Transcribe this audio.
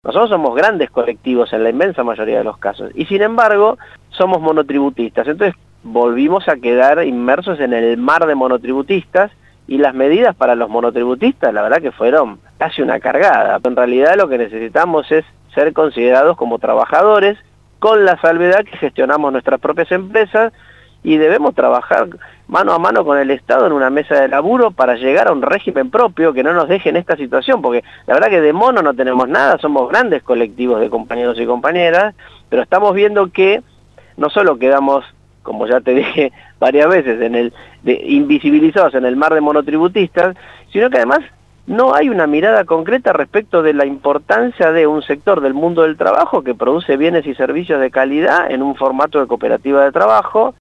Nosotros somos grandes colectivos en la inmensa mayoría de los casos, y sin embargo somos monotributistas. Entonces volvimos a quedar inmersos en el mar de monotributistas, y las medidas para los monotributistas, la verdad que fueron casi una cargada. En realidad lo que necesitamos es ser considerados como trabajadores, con la salvedad que gestionamos nuestras propias empresas, y debemos trabajar mano a mano con el Estado en una mesa de laburo para llegar a un régimen propio que no nos deje en esta situación, porque la verdad que de mono no tenemos nada, somos grandes colectivos de compañeros y compañeras, pero estamos viendo que no solo quedamos, como ya te dije varias veces, invisibilizados en el mar de monotributistas, sino que además no hay una mirada concreta respecto de la importancia de un sector del mundo del trabajo que produce bienes y servicios de calidad en un formato de cooperativa de trabajo,